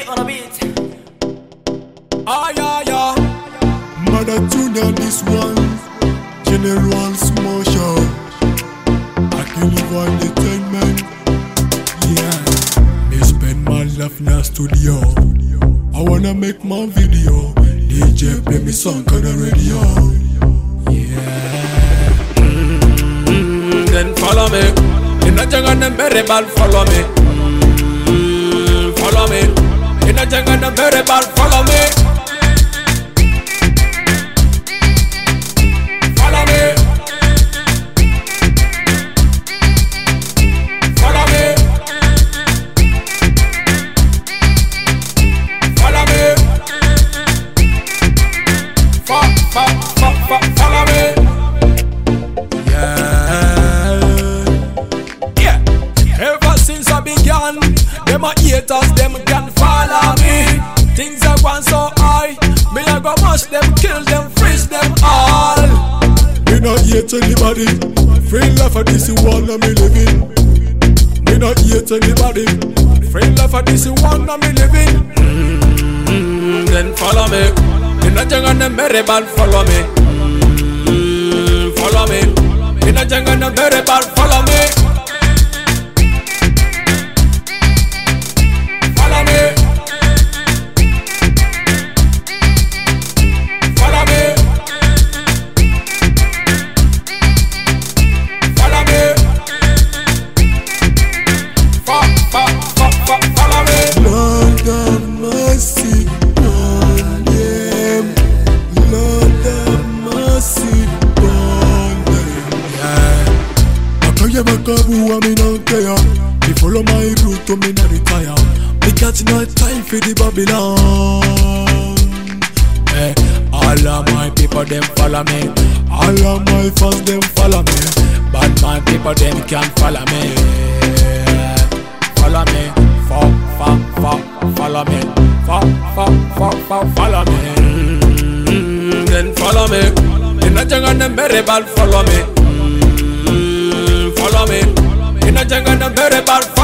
on a beat. Ah, yeah, yeah. Mother Junior, this one. General Smoker. Akilivo Entertainment. Yeah. They spend my life in the studio. I wanna make my video. DJ play me song on the radio. Yeah. Then follow me. In a jungle and very bad, follow me. Follow me. In a jungle and very bad, follow me. Follow me. Follow me. Follow me. Follow me. Ever since I began, them a haters, them can follow me. Things are going so high, me a go mash them, kill them, freeze them all. Me not hate anybody, free life for this one that me living. Me not hate anybody, free life for this one that me living. Then follow me, in a jungle and very bad, follow me. Follow me, in a jungle and very bad, follow me. Me follow my route to me not retire. Me got no time for the Babylon. All of my people them follow me. All of my fans them follow me. But my people them can't follow me. Follow me, follow me, follow me. Then follow me. In a jungle them very bad, follow me. Follow me. In a jungle, the very bad.